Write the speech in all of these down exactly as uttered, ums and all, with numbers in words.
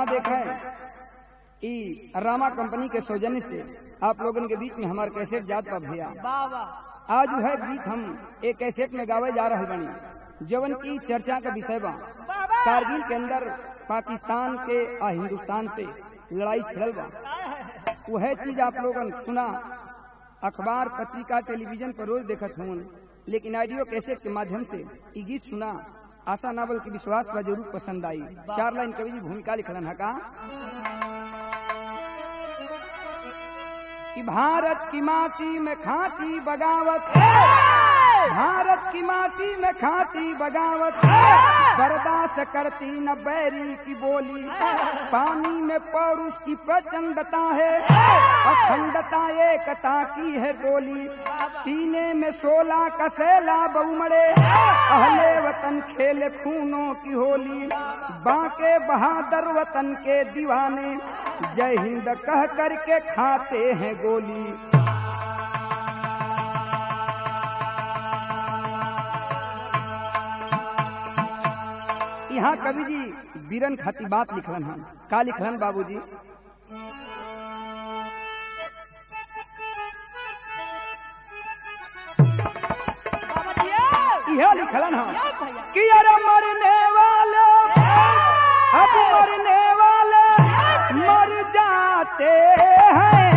देखें ई रामा कंपनी के सौजन्य से आप लोगों के बीच में हमारे कैसेट जात बा भैया। आज है गीत हम एक कैसेट में गावे जा रहे बनी जवन की चर्चा का विषय बा कारगिल के अंदर पाकिस्तान के आ हिंदुस्तान से लड़ाई छिड़ल बा। वह चीज आप लोगन सुना अखबार पत्रिका टेलीविजन पर रोज देखत हूँ, लेकिन ऑडियो कैसेट के माध्यम से ये गीत सुना आशा नावल की विश्वास पर जरूर पसंद आई। चार लाइन कवि जी भूमिका लिखलन है का कि भारत की माटी में खाती बगावत, भारत की माटी में खाती बगावत, बर्दाश्त करती न बैरी की बोली, पानी में पौरुष की प्रचंडता है, अखंडता एकता की है डोली, सीने में सोला का सैलाब उमड़े, अहले वतन खेले खूनों की होली, बांके बहादुर वतन के दीवाने जय हिंद कह करके खाते हैं गोली। यहाँ कवि जी बीरन खाती बात लिखलन हम का लिखलन बाबूजी यह लिखलन हम कि अरे मरने वाले अब मरने वाले मर जाते हैं,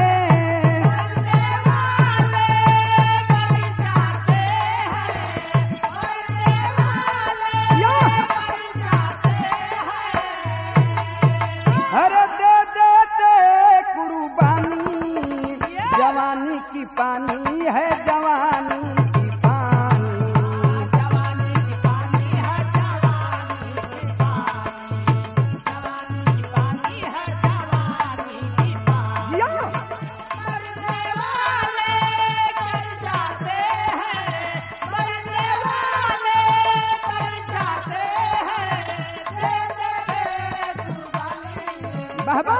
जवानी की पानी है जवानी की पानी, जवानी की पानी है जवानी की पानी, जवानी की पानी है जवानी की पानी। मरने वाले कर जाते हैं, मरने वाले कर जाते हैं, दे दे दे कुर्बानी बाबा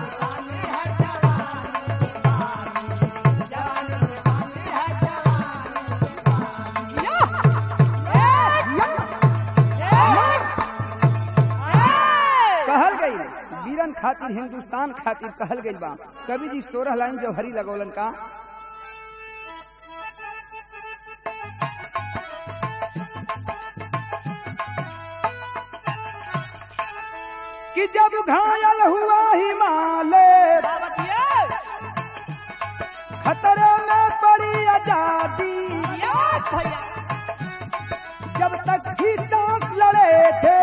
खातिर हिंदुस्तान खातिर कहल गई बा। कवि जी सोलह लाइन जौहरी लगौलन का कि जब घायल हुआ हिमालय खतरे में पड़ी आजादी, जब तक भी सांस लड़े थे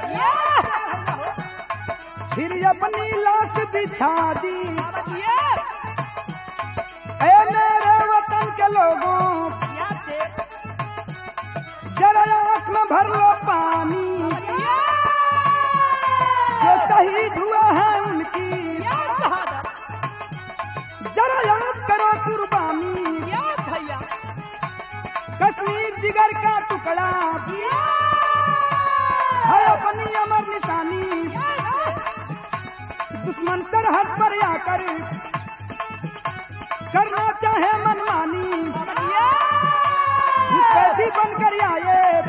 फिर अपनी लाश बिछा दी। ऐ मेरे वतन के लोगों जरा आँख में भर लो पानी, जो शहीद हुआ है उनकी जरा याद करो कुर्बानी, कश्मीर जिगर का टुकड़ा है अपनी अमर निशानी, दुश्मन सरहद पर आकर करना चाहे मनमानी, कैदी बनकर आए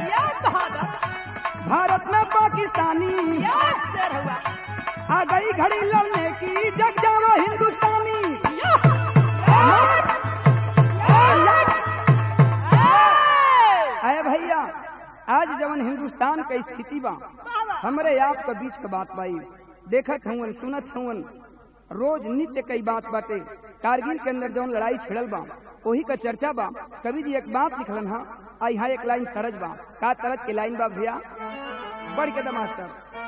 भारत में पाकिस्तानी, आ गई घड़ी लड़ने की जग जाओ हिंदुस्तानी। अरे भैया आज जवन हिंदुस्तान का स्थिति बा हमारे आप के बीच का बात बाई देखत हूँ सुनत हूँ रोज नित्य कई बात बाटे। कारगिल के अंदर जौन लड़ाई छिड़ल बा वही का चर्चा बा। कवि जी एक बात लिखलन हा आ यहाँ एक लाइन तरज बा का तरज के लाइन बा भैया बढ़ के द मास्टर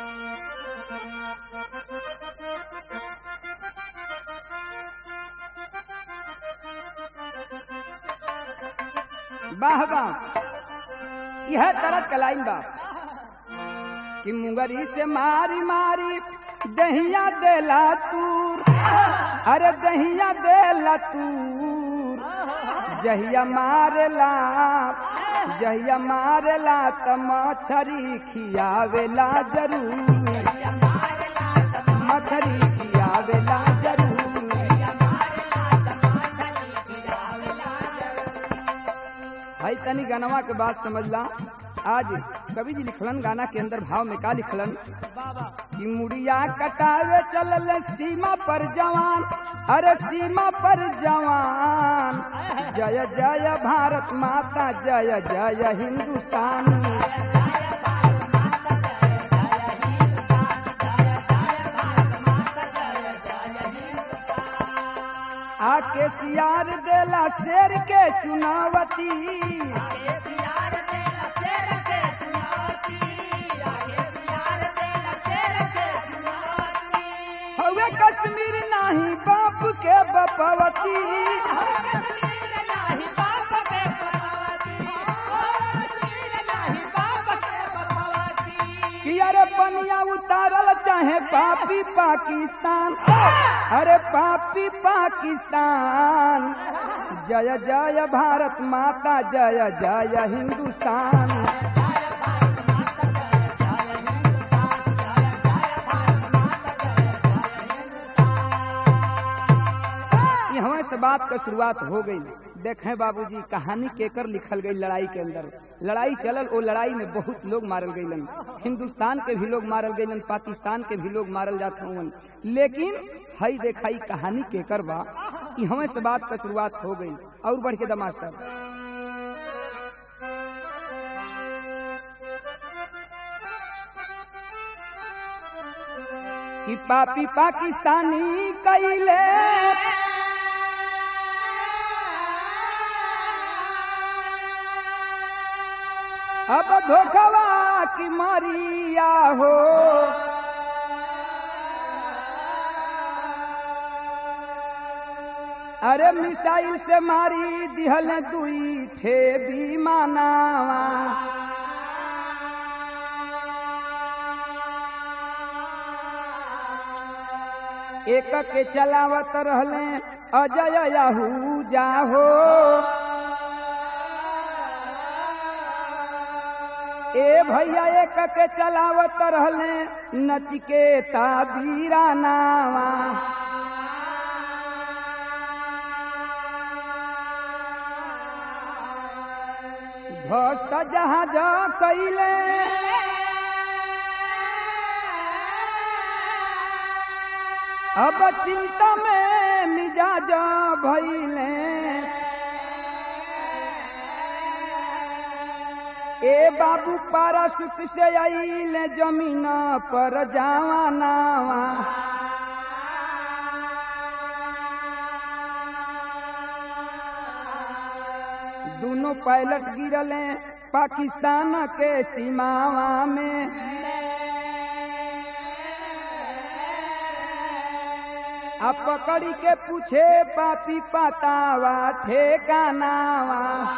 वाह वाह यह तरज का लाइन बा कि मुंगरी से मारी मारी दहिया देला तूर, अरे दहिया देला तूर, जहिया मारेला जहिया मारेला त मछरी खियावेला जरूर, मछरी खियावेला जरूर। भाई तनी गनवा के बात समझला आज कवि जी लिखलन गाना के अंदर भाव में का लिखलन कि मुड़िया कटावे चलल सीमा पर जवान, अरे सीमा पर जवान, जय जय भारत माता, जय जय हिंदुस्तान। आके सियार देला शेर के चुनावती, हवे कश्मीर नाही बाप के बपवती, कि अरे पनिया उतारल चाहे पापी पाकिस्तान, अरे पापी पाकिस्तान, जय जय भारत माता, जय जय हिंदुस्तान। यहाँ से बात का शुरुआत हो गई। देखें बाबूजी कहानी केकर लिखल गई लड़ाई के अंदर। लड़ाई चलल, वो लड़ाई में बहुत लोग मारल गईलन, हिंदुस्तान के भी लोग मारल गईलन, पाकिस्तान के भी लोग मारल जाते हुए, लेकिन हई देखाई कहानी केकर बा। यहाँ से बात का शुरुआत हो गई। और बढ़ के दमास्टर कि पापी पाकिस्तानी कइले अब धोखवा की मारिया हो, अरे मिसाइल से मारी दिहल दुई ठे विमानावा, एक के चलावत रहले अजय याहूजा हो, ए भैया एक के चलावत रहले नचिकेता वीरानावा, ध्वस्त जहाज कइले अब चिंता में मिजाज भइले, ए बाबू पाराशूट से आइले जमीन पर जवानावा, दोनों पायलट गिरले पाकिस्तान के सीमावा में, अब पकड़ी के पूछे पापी पतावा ठेकानावा,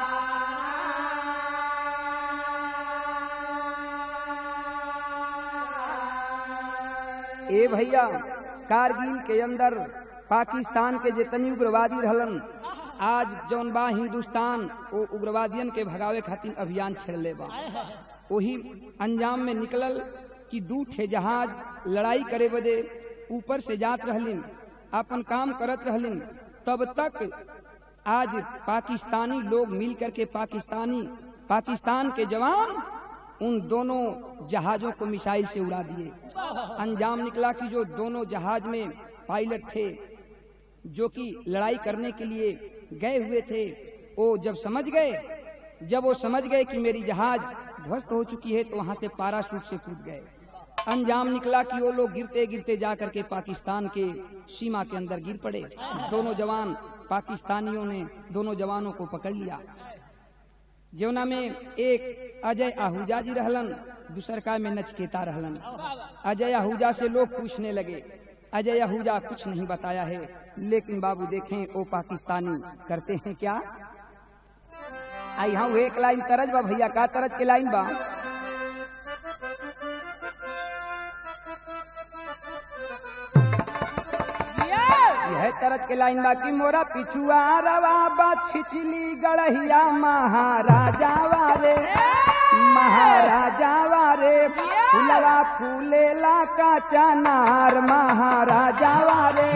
ए भैया कारगिल के अंदर पाकिस्तान के जितनी उग्रवादी रहलन, आज जौन बा हिंदुस्तान वो उग्रवादियन के भगावे खातिर अभियान छेड़ले बा। वही अंजाम में निकलल कि दू ठे जहाज लड़ाई करे बदे ऊपर से जात रहलिन, अपन काम करत रहलिन, तब तक आज पाकिस्तानी लोग मिल करके पाकिस्तानी पाकिस्तान के जवान उन दोनों जहाजों को मिसाइल से उड़ा दिए। अंजाम निकला कि जो दोनों जहाज में पायलट थे जो कि लड़ाई करने के लिए गए हुए थे, वो जब समझ गए जब वो समझ गए कि मेरी जहाज ध्वस्त हो चुकी है तो वहां से पाराशूट से कूद गए। अंजाम निकला कि वो लोग गिरते गिरते जा करके पाकिस्तान के सीमा के अंदर गिर पड़े। दोनों जवान पाकिस्तानियों ने दोनों जवानों को पकड़ लिया। जौना में एक अजय आहूजा जी रहलन, दूसर का में नचकेता रहलन। अजय आहूजा से लोग पूछने लगे, अजय आहूजा कुछ नहीं बताया है, लेकिन बाबू देखें वो पाकिस्तानी करते हैं क्या। आई हाँ एक लाइन तरज बा भैया, का तरज के लाइन बा, यह तरज के लाइन बा कि मोरा पिछुआ रवा बा छिचली गढ़िया महाराजा वाले महाराजा वारे, फुलवा फूलेला का चनार महाराजा वारे,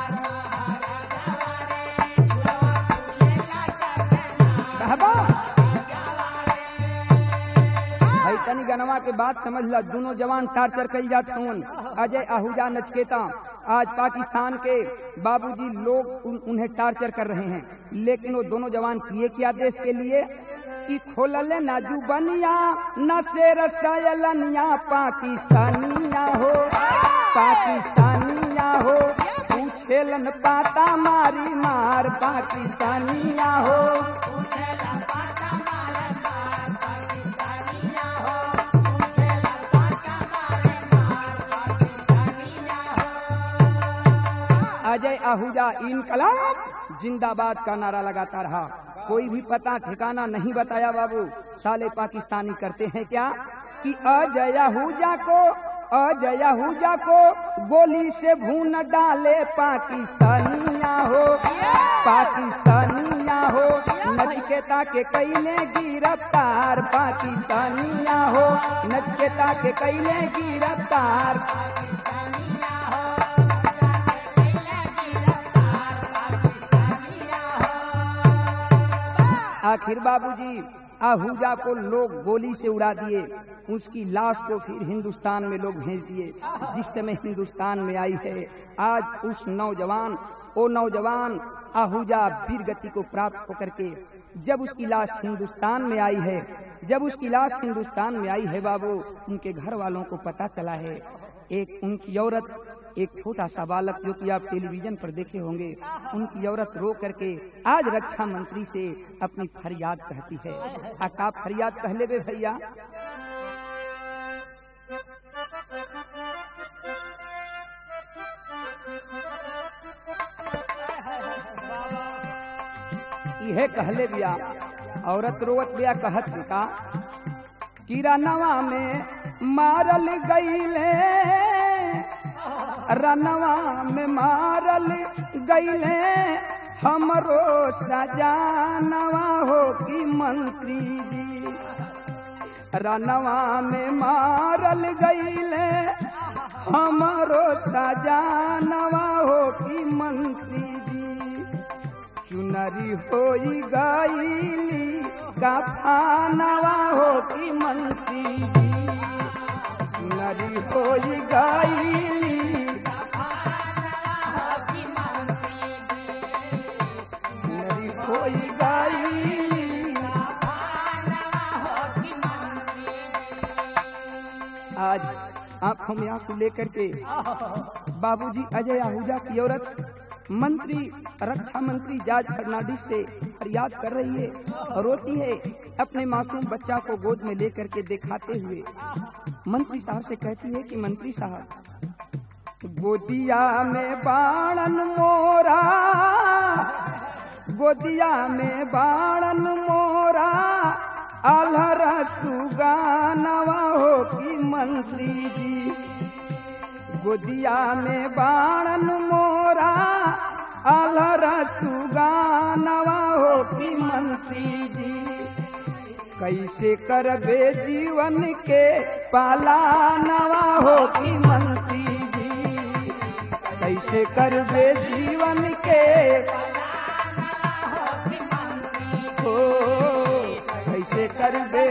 कहबा तनी गनवा के बात समझ ला। दोनों जवान टार्चर कई जाते हूँ, अजय आहूजा नचकेता। आज पाकिस्तान के बाबूजी लोग उन, उन्हें टार्चर कर रहे हैं, लेकिन वो दोनों जवान किए क्या देश के लिए कि खोलले नाजू बनिया न से रसायलनिया पाकिस्तानिया हो, पाकिस्तानिया हो, पूछेलन पाता मारी मार पाकिस्तानिया हो। अजय आहूजा इनकलाब जिंदाबाद का नारा लगाता रहा। कोई भी पता ठिकाना नहीं बताया बाबू। साले पाकिस्तानी करते हैं क्या कि अजय आहूजा को अजय आहूजा को गोली से भून डाले पाकिस्तानिया हो, पाकिस्तानिया हो, नचकेता के कैले गिरफ्तार पाकिस्तानिया हो, नचकेता के कैले गिरफ्तार। आखिर बाबूजी आहूजा को लोग गोली से उड़ा दिए, उसकी लाश को फिर हिंदुस्तान में लोग भेज दिए। जिस समय हिंदुस्तान में आई है आज उस नौजवान ओ नौजवान आहूजा वीर गति को प्राप्त होकर के जब उसकी लाश हिंदुस्तान में आई है, जब उसकी लाश हिंदुस्तान में आई है बाबू, उनके घर वालों को पता चला है। एक उनकी औरत, एक छोटा सा बालक जो कि आप टेलीविजन पर देखे होंगे, उनकी औरत रो करके आज रक्षा मंत्री से अपनी फरियाद कहती है। आप फरियाद कह ले भैया। यह कहले बिया, औरत रोवत बिया, कहत का किरानवा में मारल गईले, रनवा में मारल गईले हमरो सजानवा हो कि मंत्री जी, रनवा में मारल गईले हमरो सजानवा हो कि मंत्री जी, चुनरी होई गईली गफानवा हो कि मंत्री जी, चुनरी होई गईली होई गईली। आज आंखों में आंसू लेकर के बाबूजी अजय आहूजा की औरत मंत्री रक्षा मंत्री जॉर्ज फर्नांडिस से फरियाद कर रही है और रोती है, अपने मासूम बच्चा को गोद में लेकर के दिखाते हुए मंत्री साहब से कहती है कि मंत्री साहब, गोदिया में बाणन मोरा, गोदिया में बाणन मोरा, आल्हर सुगानवा हो कि मंत्री जी, गोदिया में बाणन मोरा, आल्हर सुगानवा हो कि मंत्री जी, कैसे करबे जीवन के पालानवा हो कि मंत्री जी, कैसे करबे जीवन के हो, कैसे करबे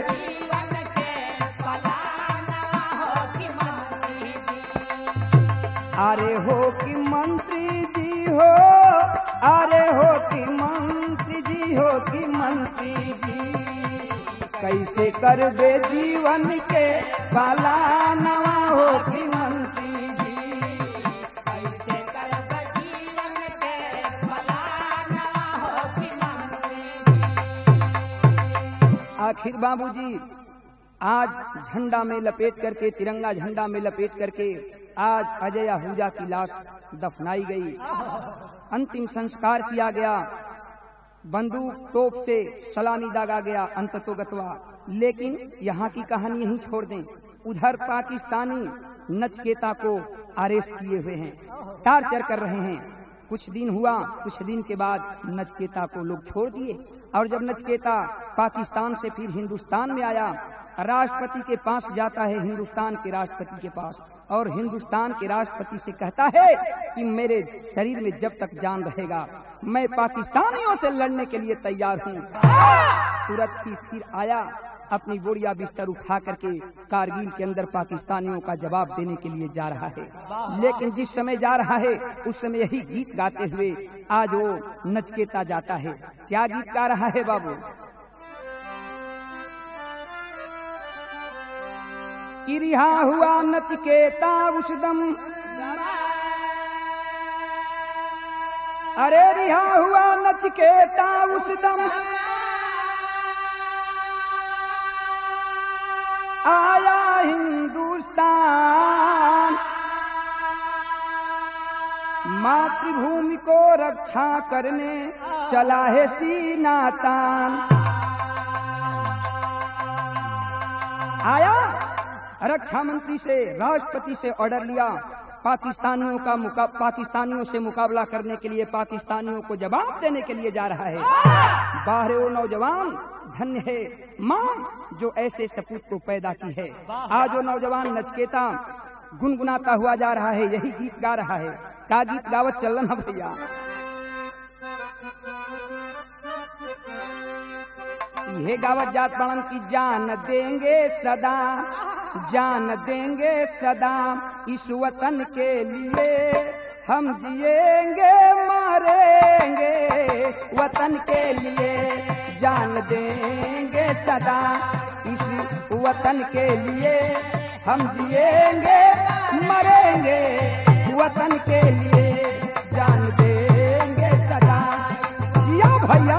अरे हो कि मंत्री जी हो, अरे हो कि मंत्री जी हो कि मंत्री जी, कैसे करबे जीवन के पालानवा हो कि मंत्री जी, कैसे करबे जीवन के पालानवा हो कि मंत्री जी। आखिर बाबूजी आज झंडा में लपेट करके, तिरंगा झंडा में लपेट करके आज अजय आहूजा की लाश दफनाई गई, अंतिम संस्कार किया गया, बंदूक तोप से सलामी दागा गया अंततोगत्वा। लेकिन यहाँ की कहानी यहीं छोड़ दें। उधर पाकिस्तानी नचकेता को अरेस्ट किए हुए हैं, टार्चर कर रहे हैं। कुछ दिन हुआ, कुछ दिन के बाद नचकेता को लोग छोड़ दिए और जब नचकेता पाकिस्तान से फिर हिंदुस्तान में आया, राष्ट्रपति के पास जाता है, हिंदुस्तान के राष्ट्रपति के पास, और हिंदुस्तान के राष्ट्रपति से कहता है कि मेरे शरीर में जब तक जान रहेगा मैं पाकिस्तानियों से लड़ने के लिए तैयार हूँ। तुरंत ही फिर आया अपनी बोरिया बिस्तर उठा करके कारगिल के अंदर पाकिस्तानियों का जवाब देने के लिए जा रहा है। लेकिन जिस समय जा रहा है उस समय यही गीत गाते हुए आज वो नचकेता जाता है। क्या गीत गा रहा है बाबू? कि रिहा हुआ नचकेता उस दम, अरे रिहा हुआ नचकेता उस दम, आया हिंदुस्तान, मातृभूमि को रक्षा करने चला है सीना तान। आया, रक्षा मंत्री से, राष्ट्रपति से ऑर्डर लिया, पाकिस्तानियों का मुका पाकिस्तानियों से मुकाबला करने के लिए, पाकिस्तानियों को जवाब देने के लिए जा रहा है। बाहर वो नौजवान, धन्य है माँ जो ऐसे सपूत को पैदा की है। आज वो नौजवान नचकेता गुनगुनाता हुआ जा रहा है, यही गीत गा रहा है। का गीत गावत चल रहा भैया? ये गावत जात बड़न की जान देंगे सदा, जान देंगे सदा इस वतन के लिए, हम जिएंगे मरेंगे वतन के लिए, जान देंगे सदा इस वतन के लिए, हम जिएंगे मरेंगे वतन के लिए, जान देंगे सदा। जिया भैया,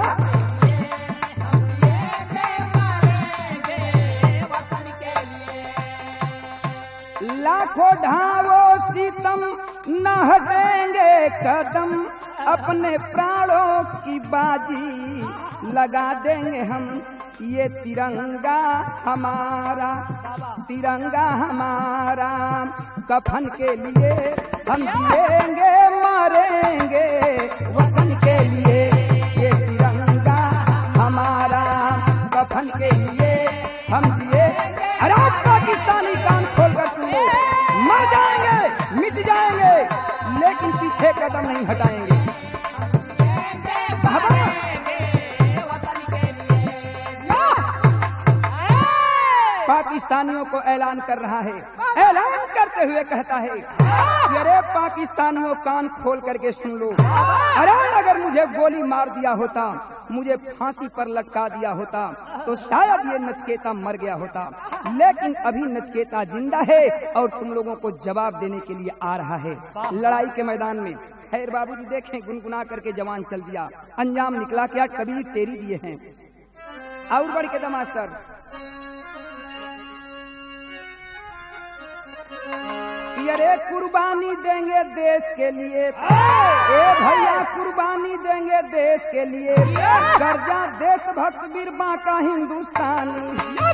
लाखों ढावो सितम न हटेंगे कदम, अपने प्राणों की बाजी लगा देंगे हम, ये तिरंगा हमारा, तिरंगा हमारा, कफन के लिए हम जिएंगे मरेंगे वतन के लिए, ये तिरंगा हमारा, कफन के लिए हम जिए। अरे पाकिस्तानी कान खोलकर सुनो, मर जाएंगे मिट जाएंगे लेकिन पीछे कदम नहीं हटाएंगे। पाकिस्तानियों को ऐलान कर रहा है, ऐलान करते हुए कहता है कि अरे पाकिस्तानियों कान खोल करके सुन लो, अरे अगर मुझे गोली मार दिया होता, मुझे फांसी पर लटका दिया होता तो शायद ये नचकेता मर गया होता, लेकिन अभी नचकेता जिंदा है और तुम लोगों को जवाब देने के लिए आ रहा है लड़ाई के मैदान में। खैर बाबूजी देखें, गुनगुना करके जवान चल दिया, अंजाम निकला क्या? कबीर तेरी दिए हैं। और बढ़ के मास्टर, अरे कुर्बानी देंगे देश के लिए, ए भैया कुर्बानी देंगे देश के लिए, गर्जा देशभक्त वीर बांका हिंदुस्तानी।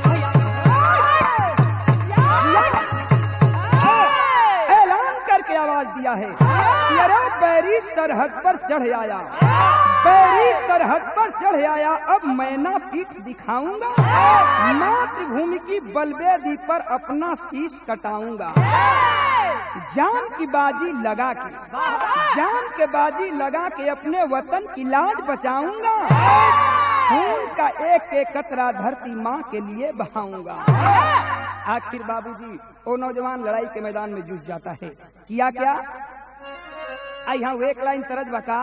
ऐलान करके आवाज दिया है कि अरे बैरी सरहद पर चढ़ आया, बैरी सरहद पर चढ़ आया, अब मैं ना पीठ दिखाऊंगा, मातृभूमि की बलवेदी पर अपना शीश कटाऊंगा, जान की बाजी लगा के, जान के बाजी लगा के अपने वतन की लाज बचाऊंगा, खून का एक एक कतरा धरती माँ के लिए बहाऊंगा। आखिर बाबूजी वो नौजवान लड़ाई के मैदान में जुट जाता है। किया क्या? आई यहाँ एक लाइन तरज बका,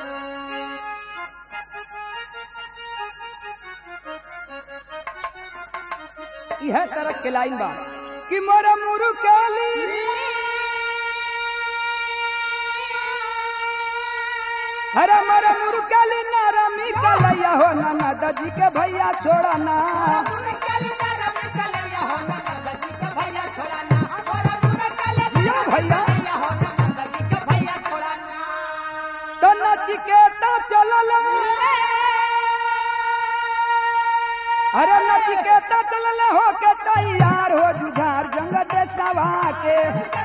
यह तरज के लाइन बा कि मोरा मुरु काली, हरा मरा मुर्गाली नारा मिकलैया हो नाना दादी के भैया छोड़ा ना, तो नचिकेता चलल, अरे नचिकेता चलल हो के तैयार हो जुझार जंग देशवा के,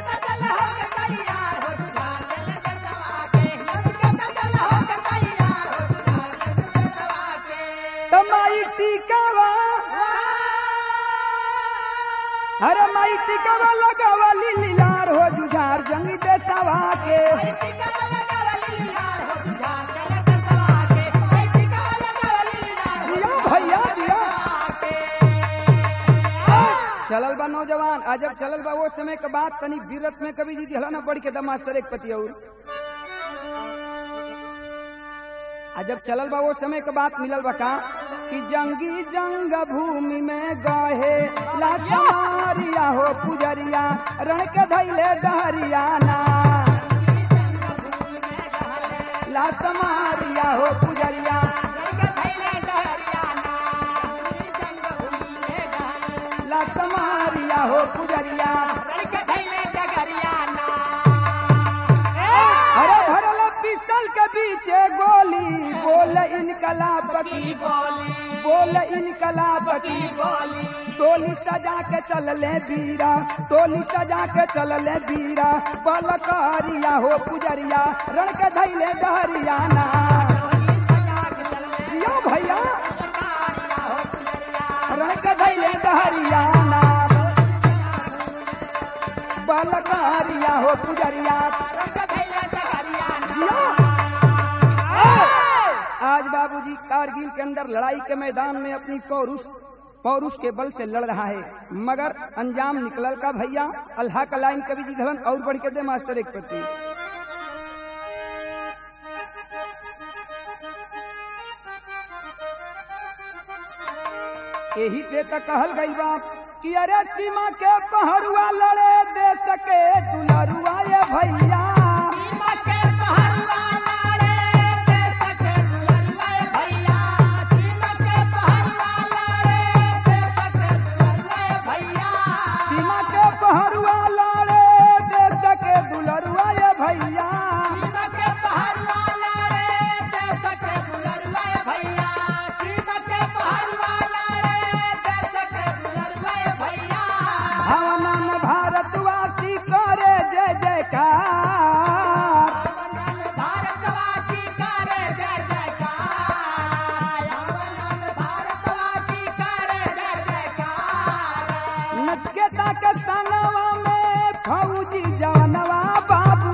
अरे माई टिकवा लगावली लीलार हो जुझार जंगी देशवा के, दिया भैया दिया। चलल बा नौजवान अजब चलल बा वो समय के बाद तनी बीरस में कभी जी दिहला ना बढ़ के द मास्टर एक पति और अजब चलल बा वो समय के बाद मिलल बा का कि जंगी जंग भूमि में गाहे लाशमारिया हो पुजरिया रण के धैले डहरियाना लाशमारिया हो पुजरिया लाशमारिया हो पुजरिया अरे भरल पिस्टल के पीछे गोली बोल इनकलाब की बोली बोल इनकलाब की बोली टोली सजा के चल ले बीरा टोली सजा के चल ले बीरा बलकारिया हो पुजरिया रण के धैले डहरियाना यो भैया रण के धैले डहरियाना बलकारिया हो पुजरिया आज बाबूजी कारगिल के अंदर लड़ाई के मैदान में अपनी पौरुष पौरुष के बल से लड़ रहा है मगर अंजाम निकलल का भैया अल्लाह का लाइन कभी जी धलन और बढ़ के दे मास्टर एक पति यही से तो कहल गई बात कि अरे सीमा के पहरुआ लड़े दे सके दुलरुआ ये भैया पहरुआ लड़े दे सके दुलरुआ ये भैया भावना में भारतवासी करे जय जयकार भारतवासी करे जय जयकार भारतवासी करे जय जयकार नचके ताके संगवा में फौजी जवानवा बाबू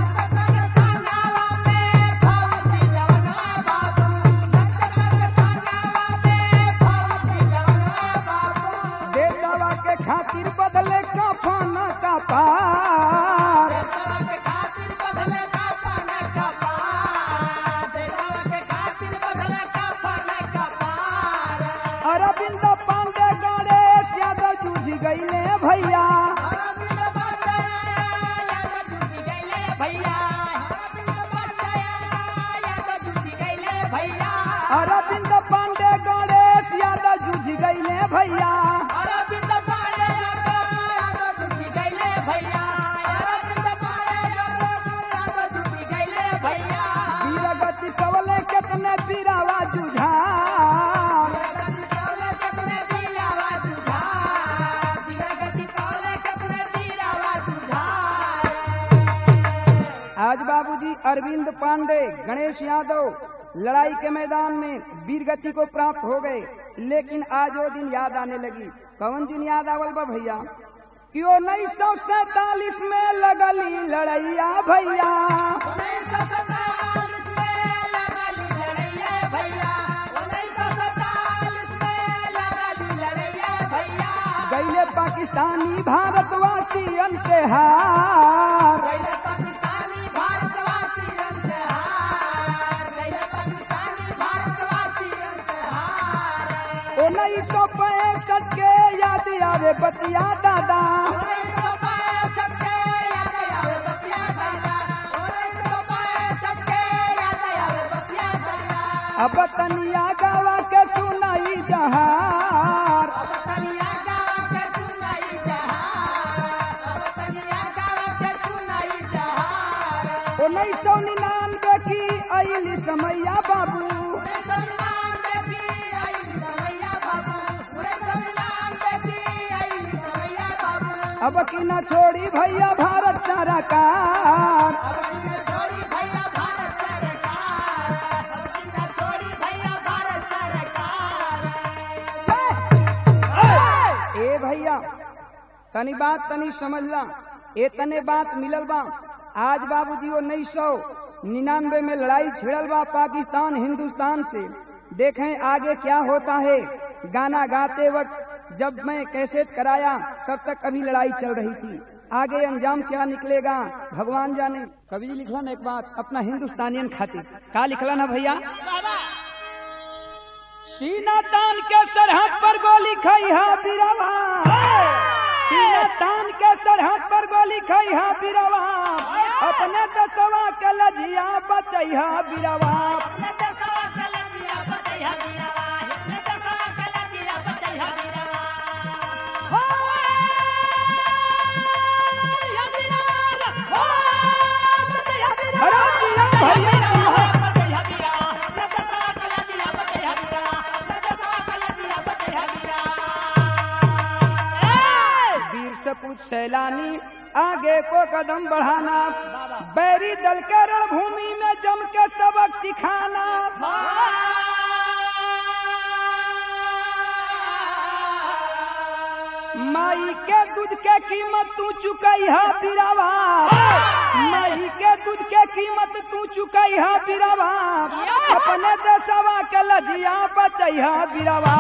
देशवा के खातिर बदले कफन का पार अरविंद पांडे गणेश यादव जूझ गईले भैया अरविंद पांडे गणेश यादव जूझ गईले भैया वीरगति कवले कितने पीरावा जुझार आज बाबूजी अरविंद पांडे गणेश यादव लड़ाई के मैदान में वीरगति को प्राप्त हो गए लेकिन आज वो दिन याद आने लगी कौन दिन याद आवल बा भैया कि उन्नीस सौ सैतालीस में लगली लड़ैया भैया गईले पाकिस्तानी भारतवासियन से हार उन्नीस सौ पैंसठ के याद आवे बतिया दादा अब तनिया गावा के सुनाई जहार उन्नीस सौ निन्यानवे की अली समैया बाबू अब की न छोड़ी भैया भारत सरकार ए भैया तनी बात तनी समझला ए तने बात मिलल बा आज बाबूजी उन्नीस सौ निन्यानवे में लड़ाई छिड़ल बा पाकिस्तान हिंदुस्तान से देखें आगे क्या होता है गाना गाते वक्त जब मैं कैसेट कराया तब तक अभी लड़ाई चल रही थी। आगे अंजाम क्या निकलेगा भगवान जाने। कवि जी लिखलन एक बात अपना हिंदुस्तानियन खातिर का लिखलन है भैया, सीना तान के सरहद पर गोली खाई हा बिरवा, सीना तान के सरहद पर गोली खाई हा बिरवा, अपने दसवा के लजिया बचई हा बिरवा। वीर से पूछ सैलानी आगे को कदम बढ़ाना, बैरी दल के रणभूमि में जम के सबक सिखाना। माई के दूध के कीमत तू चुकाई है बिरवा, माई के दूध के कीमत तू चुकाई है बिरवा, अपने देशवा के लजिया बचई है बिरवा।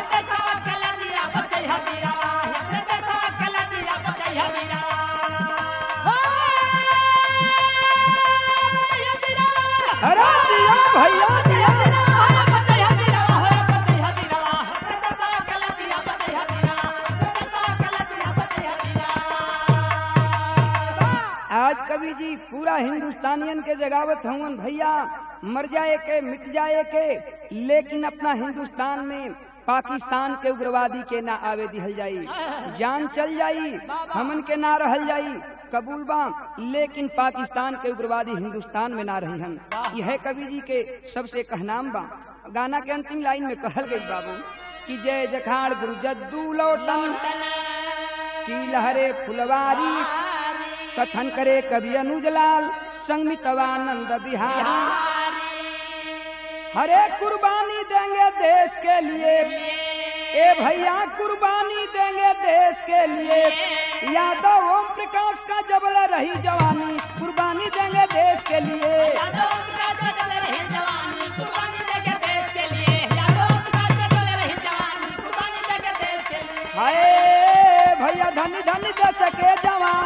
अरे दिया भैया दिया। आज कवि जी पूरा हिंदुस्तानियन के जगावत हवन भैया, मर जाए के मिट जाए के, लेकिन अपना हिंदुस्तान में पाकिस्तान के उग्रवादी के ना आवे दिहल जाई, जान चल जाई हमन के ना रहल जाई कबूल बा, लेकिन पाकिस्तान के उग्रवादी हिंदुस्तान में ना रही हम। यह कवि जी के सबसे कहनाम बा। गाना के अंतिम लाइन में कहल गई बाबू कि जय जखाड़ गुरु जद्दू लौटन की लहरे फुलवारी, कथन करे कवि अनुजलाल संगमितवानंद बिहारी। हरे कुर्बानी देंगे देश के लिए, ए भैया कुर्बानी देंगे देश के लिए, यादव ओम प्रकाश का जबल रही जवानी, कुर्बानी देंगे देश के लिए। हाय भैया धनी धनी देश के जवान।